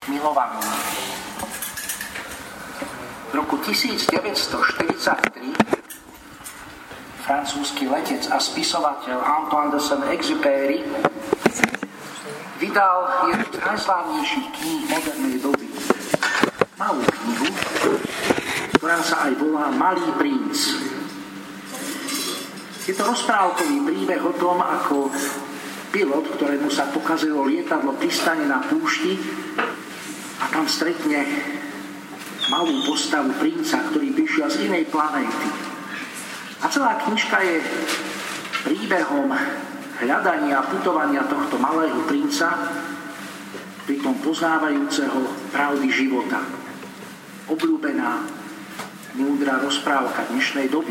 milovaní. V roku 1943 francúzsky letec a spisovateľ Antoine de Saint-Exupéry vydal jednu z najslávnejších kníh modernej doby. Malú knihu, ktorá sa aj volá Malý princ. Je to rozprávkový príbeh o tom, ako pilot, ktorému sa pokazilo lietadlo, pristane na púšti a tam stretne malú postavu princa, ktorý prišiel z inej planéty. A celá knižka je príbehom hľadania a putovania tohto malého princa, pritom poznávajúceho pravdy života. Obľúbená, múdra rozprávka dnešnej doby.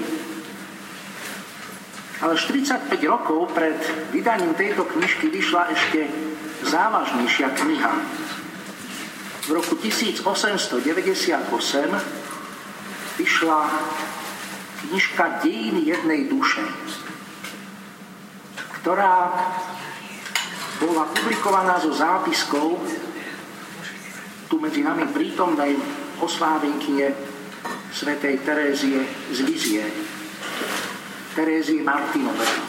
Ale 45 rokov pred vydaním tejto knižky vyšla ešte závažnejšia kniha. V roku 1898 vyšla knižka Dejiny jednej duše, ktorá bola publikovaná zo zápiskov tu medzi nami prítomnej oslávenkyne svätej Terézie z Lizie, Terézie Martinovej.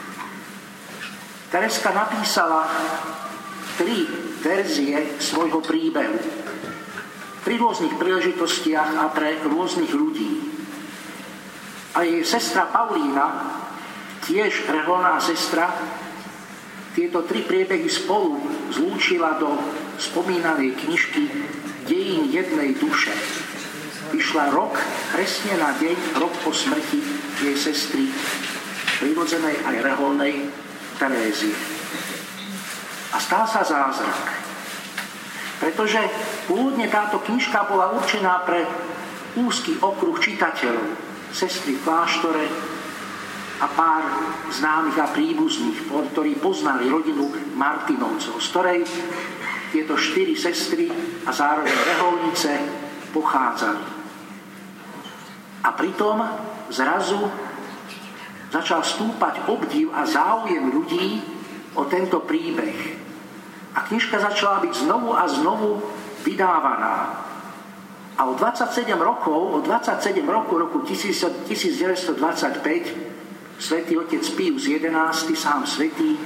Tereska napísala 3 verzie svojho príbehu pri rôznych príležitostiach a pre rôznych ľudí. A jej sestra Paulína, tiež reholná sestra, tieto 3 priebehy spolu zlúčila do spomínanej knižky Dejín jednej duše. Vyšla rok, presne na deň, rok po smrti jej sestry, prirodzenej aj reholnej Terézie. A stal sa zázrak. Pretože pôvodne táto knižka bola určená pre úzky okruh čitateľov, sestry v kláštore a pár známych a príbuzných, ktorí poznali rodinu Martinovcov, z ktorej tieto 4 sestry a zároveň reholnice pochádzali. A pritom zrazu začal stúpať obdiv a záujem ľudí o tento príbeh. A knižka začala byť znovu a znovu vydávaná. A o 27 rokov, roku 1925, svätý otec Pius XI, sám svätý,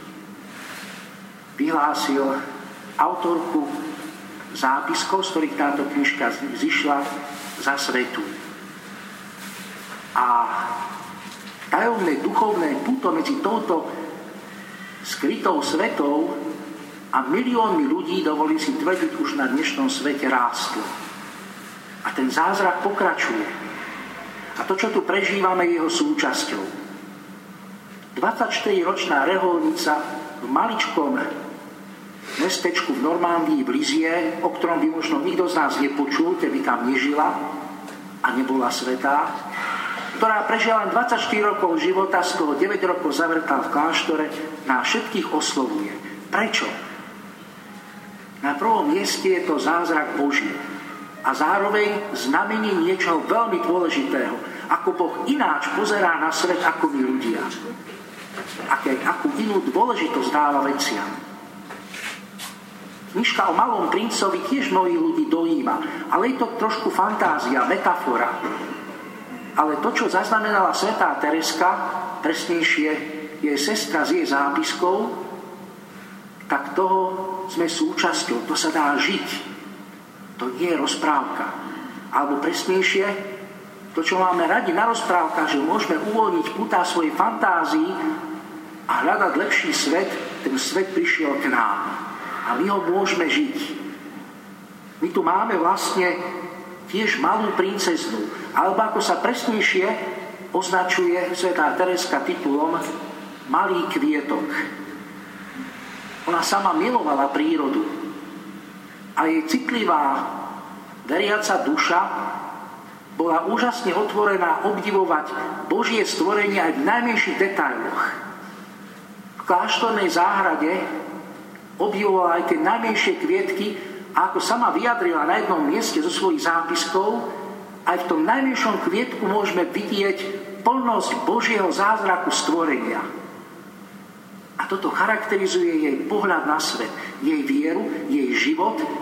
vyhlásil autorku zápiskov, z ktorých táto knižka zišla, za svätú. A tajomné duchovné puto medzi touto skrytou svetou a miliónmi ľudí, dovolí si tvrdiť, už na dnešnom svete rástlo. A ten zázrak pokračuje. A to, čo tu prežívame, je jeho súčasťou. 24-ročná reholnica v maličkom mestečku v Normándii v Lizie, o ktorom by možno nikto z nás nepočul, keby tam nežila a nebola svätá, ktorá prežila len 24 rokov života, z toho 9 rokov zavrtá v kláštore, nás všetkých oslovuje. Prečo? Na prvom mieste je to zázrak Boží a zároveň znamenie niečoho veľmi dôležitého, ako Boh ináč pozerá na svet ako my ľudia. Akú inú dôležitosť dáva veciam. Knižka o Malom princovi tiež mnohých ľudí dojíma, ale je to trošku fantázia, metafora. Ale to, čo zaznamenala svätá Tereska, presnejšie jej sestra z jej zápiskov, tak toho sme súčasťou, to sa dá žiť. To nie je rozprávka. Alebo presnejšie, to, čo máme radi na rozprávkach, že môžeme uvoľniť putá svojej fantázii a hľadať lepší svet, ten svet prišiel k nám. A my ho môžeme žiť. My tu máme vlastne tiež malú princeznu, alebo ako sa presnejšie označuje svätá Tereska titulom Malý kvietok. Ona sama milovala prírodu a jej citlivá veriaca duša bola úžasne otvorená obdivovať Božie stvorenie aj v najmenších detailoch. V kláštornej záhrade obdivovala aj tie najmenšie kvietky a ako sama vyjadrila na jednom mieste zo svojich zápiskov, aj v tom najmenšom kvietku môžeme vidieť plnosť Božieho zázraku stvorenia. A toto charakterizuje jej pohľad na svet, jej vieru, jej život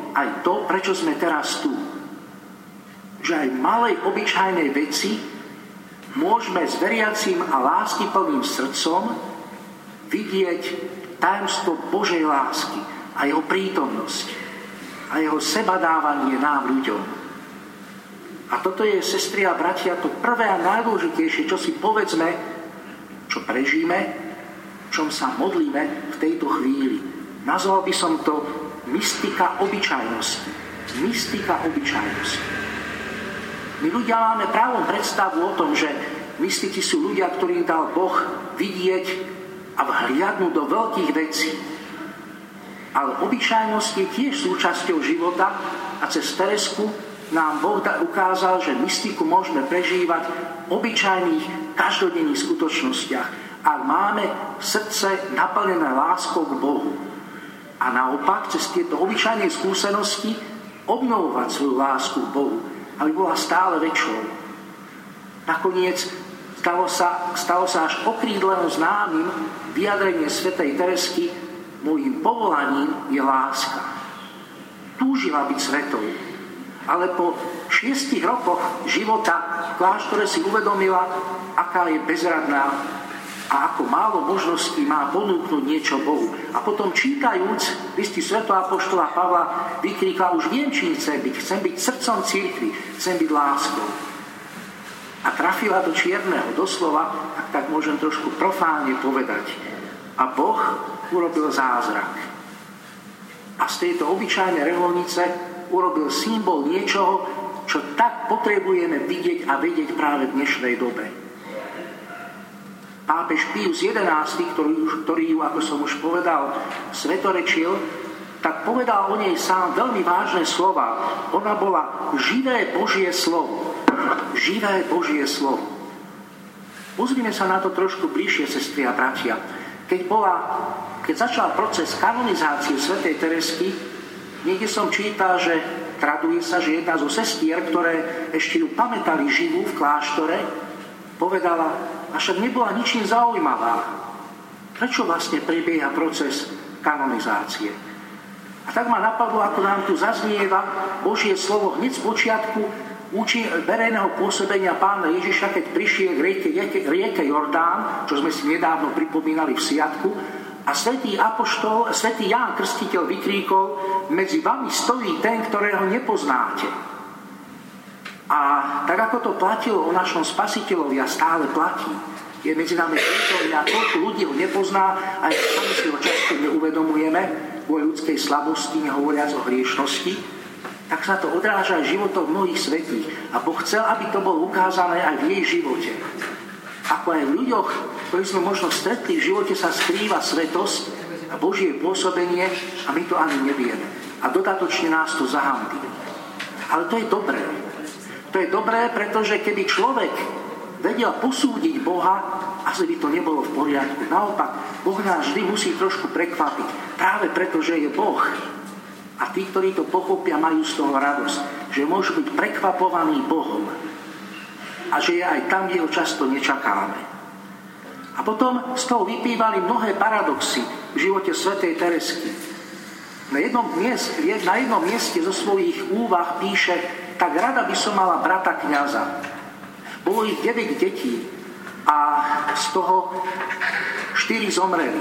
aj to, prečo sme teraz tu. Že aj v malej obyčajnej veci môžeme s veriacím a láskyplným srdcom vidieť tajomstvo Božej lásky a jeho prítomnosť a jeho sebadávanie nám ľuďom. A toto je, sestry a bratia, to prvé a najdôležitejšie, čo si povedzme, čo prežíme, čom sa modlíme v tejto chvíli. Nazval by som to mystika obyčajnosti. Mystika obyčajnosti. My ľudia máme právom predstavu o tom, že mystici sú ľudia, ktorým dal Boh vidieť a vhliadnúť do veľkých vecí. Ale obyčajnosť je tiež súčasťou života a cez Teresku nám Boh ukázal, že mystiku môžeme prežívať v obyčajných, každodenných skutočnostiach, ak máme srdce naplnené láskou k Bohu. A naopak, cez tieto obyčajné skúsenosti obnovovať svoju lásku k Bohu, aby bola stále väčšou. Nakoniec stalo sa až okrídleno známym vyjadrenie svätej Teresky: môjim povolaním je láska. Túžila byť svetou, ale po 6 rokoch života v kláštore si uvedomila, aká je bezradná a ako málo možností má ponúknuť niečo Bohu. A potom čítajúc listy svätého apoštola Pavla vykríkla: už viem, čím chcem byť srdcom cirkvi, chcem byť láskou. A trafila do čierneho, doslova, tak môžem trošku profánne povedať. A Boh urobil zázrak. A z tejto obyčajnej reholnice urobil symbol niečoho, čo tak potrebujeme vidieť a vedieť práve v dnešnej dobe. Pápež Pius XI, ktorý ju, ako som už povedal, svetorečil, tak povedal o nej sám veľmi vážne slova. Ona bola živé Božie slovo. Živé Božie slovo. Pozrime sa na to trošku bližšie, sestry a bratia. Keď začal proces kanonizácie svätej Teresky, niekde som čítal, že traduje sa, že jedna zo sestier, ktoré ešte ju pamätali živú v kláštore, povedala: a však nebola ničím zaujímavá. Prečo vlastne prebieha proces kanonizácie? A tak ma napadlo, ako nám tu zaznieva Božie slovo hneď z počiatku verejného pôsobenia Pána Ježiša, keď prišiel k rieke Jordán, čo sme si nedávno pripomínali v Siatku, a svätý Ján Krstiteľ vykríkol: medzi vami stojí ten, ktorého nepoznáte. A tak ako to platilo o našom Spasiteľovi a stále platí, je medzi nami prítomný a koľko ľudí ho nepozná, aj sami si ho často neuvedomujeme kvôli ľudskej slabosti, nehovoriac o hriešnosti, tak sa to odráža aj životom mnohých svätých. A Boh chcel, aby to bolo ukázané aj v jej živote. Ako aj v ľuďoch, ktorí sme možno stretli v živote, sa skrýva svetosť a Božie pôsobenie a my to ani nevieme. A dodatočne nás to zahanbí. Ale to je dobré. To je dobré, pretože keby človek vedel posúdiť Boha, asi by to nebolo v poriadku. Naopak, Boh nás vždy musí trošku prekvapiť. Práve preto, že je Boh. A tí, ktorí to pochopia, majú z toho radosť, že môžu byť prekvapovaní Bohom a že je aj tam, kde ho často nečakáme. A potom z toho vyplývali mnohé paradoxy v živote svätej Teresky. Na jednom mieste zo svojich úvah píše: tak rada by som mala brata kňaza. Bolo ich 9 detí a z toho 4 zomreli.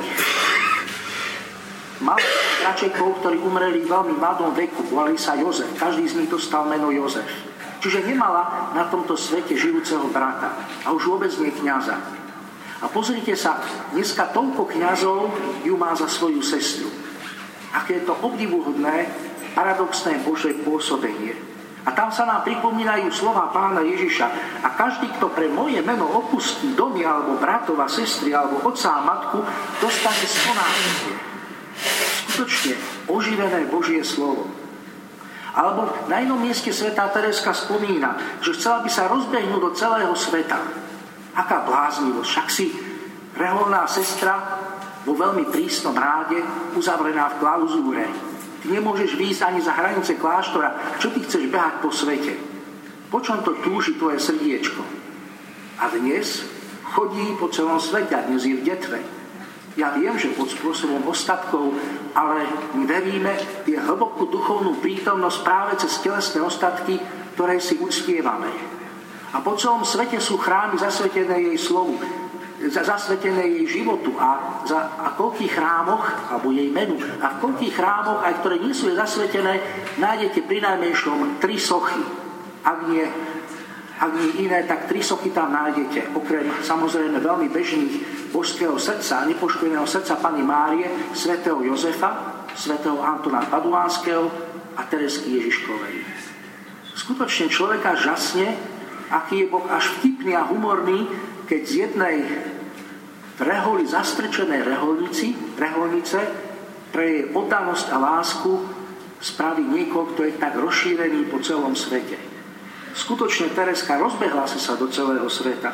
Mal bračekov, ktorí umreli v veľmi mladom veku, volali sa Jozef. Každý z nich dostal meno Jozef. Čiže nemala na tomto svete žijúceho brata. A už vôbec nie kňaza. A pozrite sa, dneska toľko kňazov ju má za svoju sestru. Aké je to obdivuhodné, paradoxné Božie pôsobenie. A tam sa nám pripomínajú slova Pána Ježiša: a každý, kto pre moje meno opustí domy, alebo bratov a sestry, alebo otca a matku, dostane sponáhnutie. Skutočne oživené Božie slovo. Alebo na inom mieste svätá Tereska spomína, že chcela by sa rozbehnúť do celého sveta. Aká bláznivosť, však si reholná sestra vo veľmi prísnom ráde, uzavrená v klauzúre. Ty nemôžeš výjsť ani za hranice kláštora. Čo ty chceš behať po svete? Po čom to túži tvoje srdiečko? A dnes chodí po celom svete, a dnes je v detve. Ja viem, že pod spôsobom ostatkov, ale my veríme v hlbokú duchovnú prítomnosť práve cez telesné ostatky, ktoré si uctievame. A po celom svete sú chrámy zasvetené jej slovu, zasvetené jej životu a koľkých chrámoch, alebo jej menu, a v koľkých chrámoch, aj ktoré nie sú zasvetené, nájdete prinajmenšom 3 sochy. Ak nie iné, tak 3 sochy tam nájdete. Okrem samozrejme veľmi bežných božského srdca, nepoškvrneného srdca Panny Márie, svätého Jozefa, svätého Antona Paduánskeho a Teresky Ježiškovej. Skutočne človeka žasne, aký je Boh až vtipný a humorný, keď z jednej reholi zastrčenej reholnice pre jej oddanosť a lásku spraví niekoho, kto je tak rozšírený po celom svete. Skutočne Tereska rozbehla sa do celého sveta.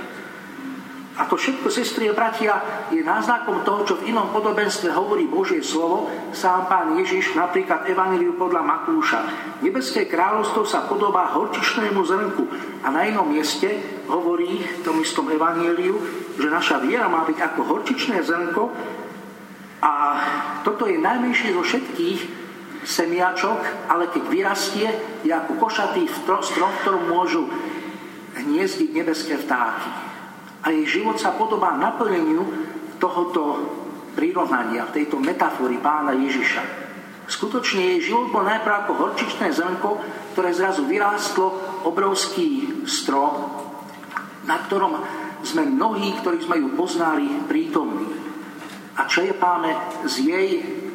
A to všetko, sestry a bratia, je náznakom toho, čo v inom podobenstve hovorí Božie slovo, sám Pán Ježiš, napríklad Evanjeliu podľa Matúša. Nebeské kráľovstvo sa podobá horčičnému zrnku a na inom mieste hovorí v tom istom Evanjeliu, že naša viera má byť ako horčičné zrnko a toto je najmenšie zo všetkých semiačok, ale keď vyrastie, je ako košatý strom, v ktorom môžu hniezdiť nebeské vtáky. A jej život sa podobá naplneniu tohoto prirovnania, tejto metafory Pána Ježiša. Skutočne jej život bol najprv ako horčičné zrnko, ktoré zrazu vyrástlo obrovský strom, na ktorom sme mnohí, ktorí sme ju poznali, prítomní. A čerpáme z jej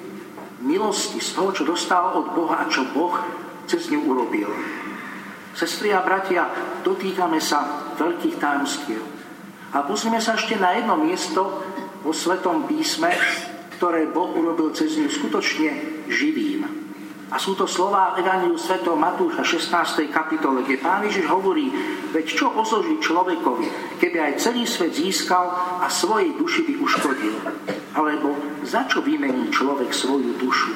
milosti, z toho, čo dostala od Boha a čo Boh cez ňu urobil. Sestry a bratia, dotýkame sa veľkých tajomstiev. A pozrieme sa ešte na jedno miesto vo Svetom písme, ktoré Boh urobil cez ňu skutočne živým. A sú to slová Evanjeliu svätého Matúša 16. kapitole, kde Pán Ježiš hovorí: veď čo osoží človekovi, keby aj celý svet získal a svojej duši by uškodil? Alebo za čo vymení človek svoju dušu?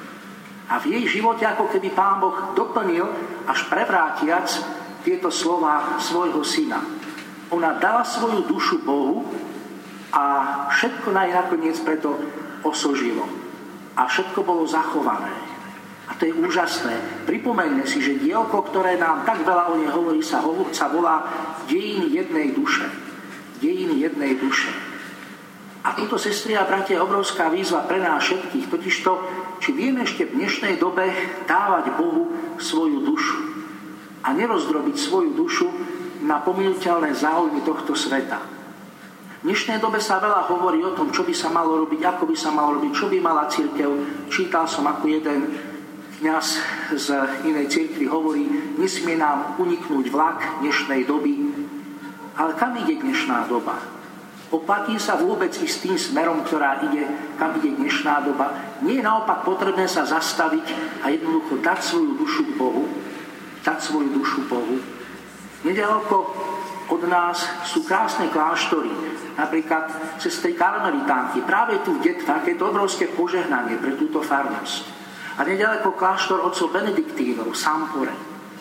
A v jej živote ako keby Pán Boh doplnil, až prevrátiac, tieto slová svojho syna. Ona dala svoju dušu Bohu a všetko nakoniec preto osožilo. A všetko bolo zachované. A to je úžasné. Pripomeňme si, že dielko, ktoré nám tak veľa o nej hovorí, sa volá Dejiny jednej duše. Dejiny jednej duše. A toto, sestry a bratia, je obrovská výzva pre nás všetkých. Totižto, či vieme ešte v dnešnej dobe dávať Bohu svoju dušu a nerozdrobiť svoju dušu na pominuteľné záujmy tohto sveta. V dnešnej dobe sa veľa hovorí o tom, čo by sa malo robiť, ako by sa malo robiť, čo by mala cirkev. Čítal som, ako jeden kňaz z inej cirkvi hovorí: nesmie nám uniknúť vlak dnešnej doby. Ale kam ide dnešná doba? Oplatí sa vôbec ísť tým smerom, kam ide dnešná doba? Nie je naopak potrebné sa zastaviť a jednoducho dať svoju dušu k Bohu? Dať svoju dušu Bohu? Nedaleko od nás sú krásne kláštory, napríklad sestry karmelitánky. Práve tu v Detvách je to obrovské požehnanie pre túto farnosť. A nedaleko kláštor otcov Benediktínov v Sampore.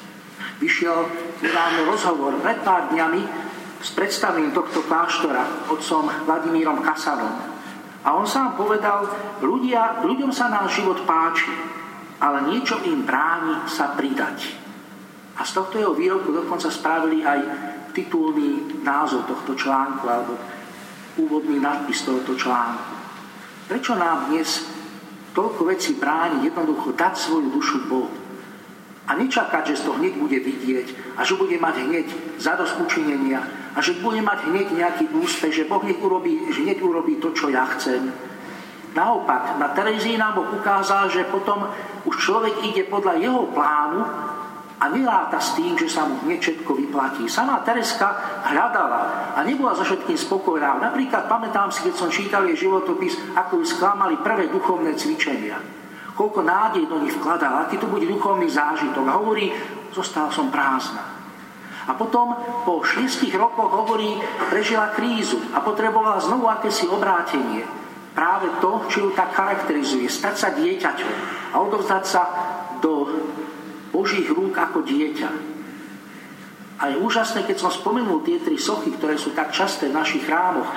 Vyšiel nedávno rozhovor pred pár dňami s predstavením tohto kláštora otcom Vladimírom Kasanom. A on sám povedal: ľuďom sa náš život páči, ale niečo im bráni sa pridať. A z tohto jeho výroku dokonca spravili aj titulný názov tohto článku alebo úvodný nadpis tohto článku. Prečo nám dnes toľko vecí bráni jednoducho dať svoju dušu Bohu a nečakať, že to hneď bude vidieť a že bude mať hneď zadosťučinenia a že bude mať hneď nejaký úspech, že Boh hneď urobí to, čo ja chcem. Naopak, na Terezii nám Boh ukázal, že potom už človek ide podľa jeho plánu a neráta s tým, že sa mu hneď všetko vyplatí. Sama Tereska hľadala a nebola za všetkým spokojná. Napríklad pamätám si, keď som čítal jej životopis, ako ju sklamali prvé duchovné cvičenia. Koľko nádej do nich vkladala, aký to bude duchovný zážitok. A hovorí: zostala som prázdna. A potom po 6 rokoch hovorí, prežila krízu a potrebovala znovu akési obrátenie. Práve to, čo ju tak charakterizuje, stať sa dieťaťom a odovzdať sa do Božích rúk ako dieťa. A je úžasné, keď som spomenul tie 3 sochy, ktoré sú tak časté v našich chrámoch,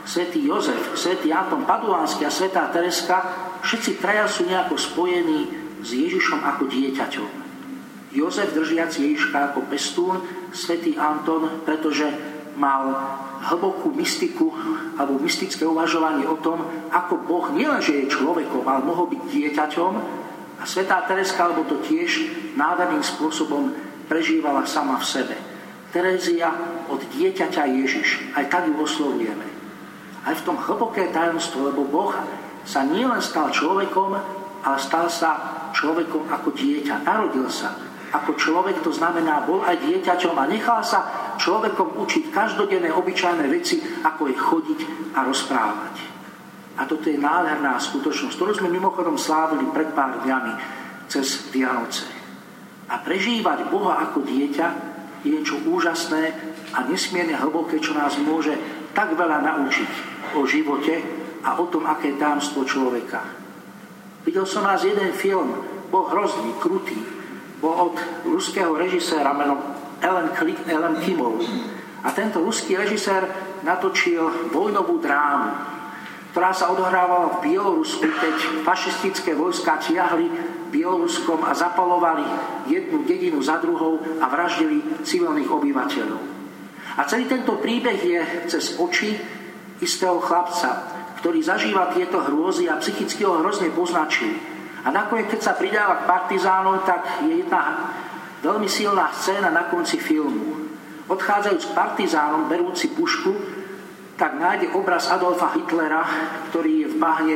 svätý Jozef, svätý Anton Paduánsky a svätá Tereska, všetci traja sú nejako spojení s Ježišom ako dieťaťom. Jozef držiac Ježiška ako pestún, svätý Anton, pretože mal hlbokú mystiku alebo mystické uvažovanie o tom, ako Boh nielenže je človekom, ale mohol byť dieťaťom, a svätá Tereska, alebo to tiež nádherným spôsobom prežívala sama v sebe. Terézia od dieťaťa Ježiš, aj tak ju oslovujeme. Aj v tom hlboké tajomstvo, lebo Boh sa nielen stal človekom, ale stal sa človekom ako dieťa. Narodil sa ako človek, to znamená, bol aj dieťaťom a nechal sa človekom učiť každodenné obyčajné veci, ako je chodiť a rozprávať. A toto je nádherná skutočnosť, ktorú sme mimochodom slávili pred pár dňami cez Vianoce. A prežívať Boha ako dieťa je niečo úžasné a nesmierne hlboké, čo nás môže tak veľa naučiť o živote a o tom, aké je tajomstvo človeka. Videl som raz jeden film, bol hrozný, krutý, bol od ruského režiséra menom Ellen Kimov. A tento ruský režisér natočil vojnovú drámu, ktorá sa odohrávala v Bielorusku, keď fašistické vojská tiahli Bieloruskom a zapalovali jednu dedinu za druhou a vraždili civilných obyvateľov. A celý tento príbeh je cez oči istého chlapca, ktorý zažíva tieto hrôzy a psychicky ho hrozne poznačil. A nakoniec, keď sa pridáva k partizánom, tak je jedna veľmi silná scéna na konci filmu. Odchádzajúc k partizánom, berúci pušku, tak nájde obraz Adolfa Hitlera, ktorý je v bahne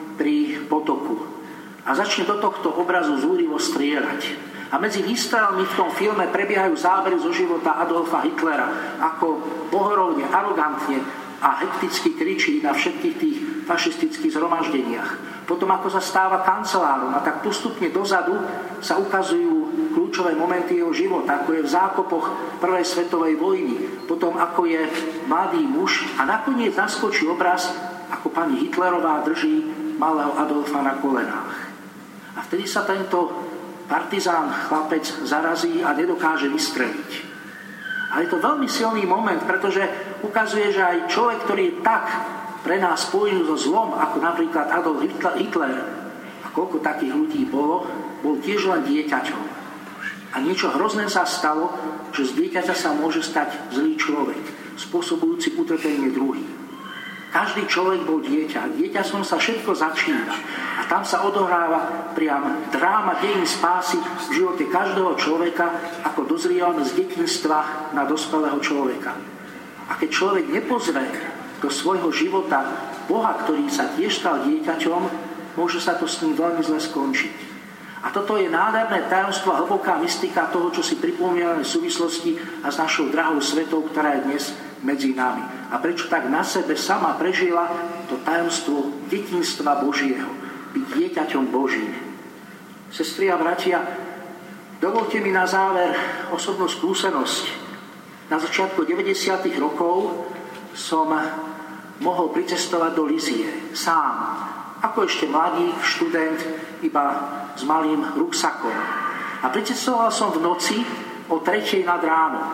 pri potoku. A začne do tohto obrazu zúrivo strieľať. A medzi výstrelmi v tom filme prebiehajú zábery zo života Adolfa Hitlera, ako bohorovne, arogantne a hekticky kričí na všetkých tých fašistických zhromaždeniach. Potom ako sa stáva kancelárom a tak postupne dozadu sa ukazujú kľúčové momenty jeho života, ako je v zákopoch prvej svetovej vojny, potom ako je mladý muž a nakoniec naskočí obraz, ako pani Hitlerová drží malého Adolfa na kolenách. A vtedy sa tento partizán chlapec zarazí a nedokáže vystreliť. A je to veľmi silný moment, pretože ukazuje, že aj človek, ktorý je tak pre nás spojený so zlom, ako napríklad Adolf Hitler, a koľko takých ľudí bol tiež len dieťaťom. A niečo hrozné sa stalo, že z dieťaťa sa môže stať zlý človek, spôsobujúci utrpenie druhým. Každý človek bol dieťa. Dieťaťom sa všetko začína. A tam sa odohráva priam dráma dejín spásy v živote každého človeka, ako dozrievame z detinstva na dospelého človeka. A keď človek nepozrie do svojho života Boha, ktorý sa tiež stal dieťaťom, môže sa to s ním veľmi zle skončiť. A toto je nádherné tajomstvo a hlboká mystika toho, čo si pripomíname v súvislosti a s našou drahou svetou, ktorá je dnes medzi nami. A prečo tak na sebe sama prežila to tajomstvo detinstva Božieho, byť dieťaťom Božím. Sestry a bratia, dovolte mi na záver osobnú skúsenosť. Na začiatku 90. rokov som mohol pricestovať do Lízie sám. Ako ešte mladý študent, iba s malým ruksakom. A pricestoval som v noci o 3:00 nad ránom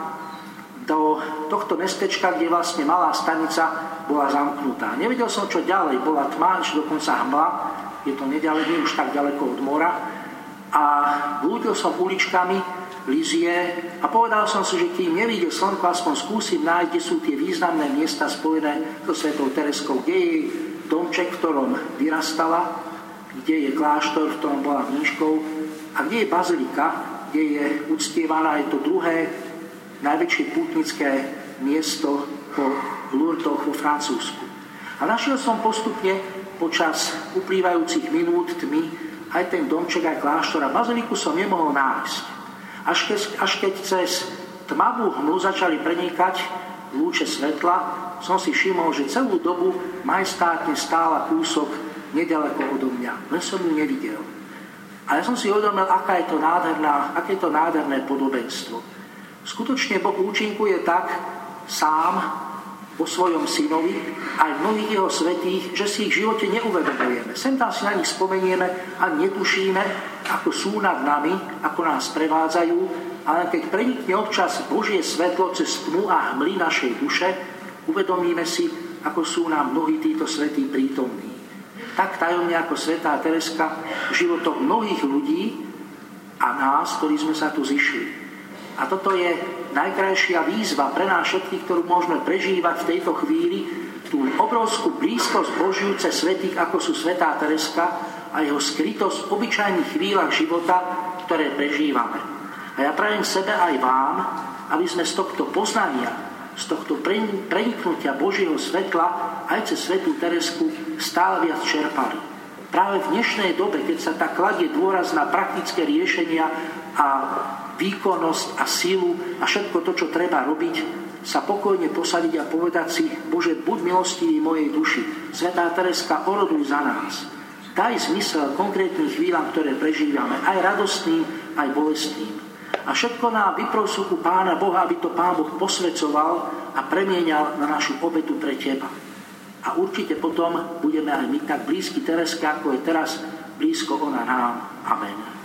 do tohto mestečka, kde vlastne malá stanica bola zamknutá. Nevedel som, čo ďalej. Bola tma, či dokonca hmla. Je to neďalej, nie už tak ďaleko od mora. A blúdil som uličkami Lízie a povedal som si, že kým nevíde slnko, aspoň skúsim nájsť, kde sú tie významné miesta spojené so svätou Tereskou, kde je domček, v ktorom vyrastala, kde je kláštor, v ktorom bola mníškou a kde je bazilika, kde je uctievaná, je to druhé najväčšie pútnické miesto po Lourdoch vo Francúzsku. A našiel som postupne počas uplývajúcich minút tmy aj ten domček, aj kláštor a baziliku som nemohol nájsť. Až keď cez tmavú hmlu začali prenikať lúče svetla, som si všimol, že celú dobu majestátne stála kúsok nedaleko odo mňa. Len som ju nevidel. A ja som si uvedomil, aké je to nádherné podobenstvo. Skutočne Boh účinkuje tak sám vo svojom synovi aj v mnohých jeho svätých, že si ich v živote neuvedomujeme. Sem tam si na nich spomenieme a netušíme, ako sú nad nami, ako nás prevádzajú, ale keď prenikne občas Božie svetlo cez tmu a hmly našej duše, uvedomíme si, ako sú nám mnohí títo svätí prítomní. Tak tajomne ako svätá Tereska životom mnohých ľudí a nás, ktorí sme sa tu zišli. A toto je najkrajšia výzva pre nás všetkých, ktorú môžeme prežívať v tejto chvíli, tú obrovskú blízkosť Božiu cez svätých, ako sú svätá Tereska a jeho skrytosť v obyčajných chvíľach života, ktoré prežívame. A ja prajem sebe aj vám, aby sme z tohto poznania, z tohto preniknutia Božieho svetla aj cez svätú Teresku stále viac čerpali. Práve v dnešnej dobe, keď sa tak kladie dôraz na praktické riešenia a výkonnosť a silu a všetko to, čo treba robiť, sa pokojne posadiť a povedať si: Bože, buď milostivý mojej duši. Svätá Tereska, oroduj za nás. Daj zmysel konkrétnym chvíľam, ktoré prežívame, aj radostným, aj bolestným. A všetko nám vyprosu u Pána Boha, aby to Pán Boh posväcoval a premienial na našu obetu pre teba. A určite potom budeme aj my tak blízki Tereske, ako je teraz blízko ona nám. Amen.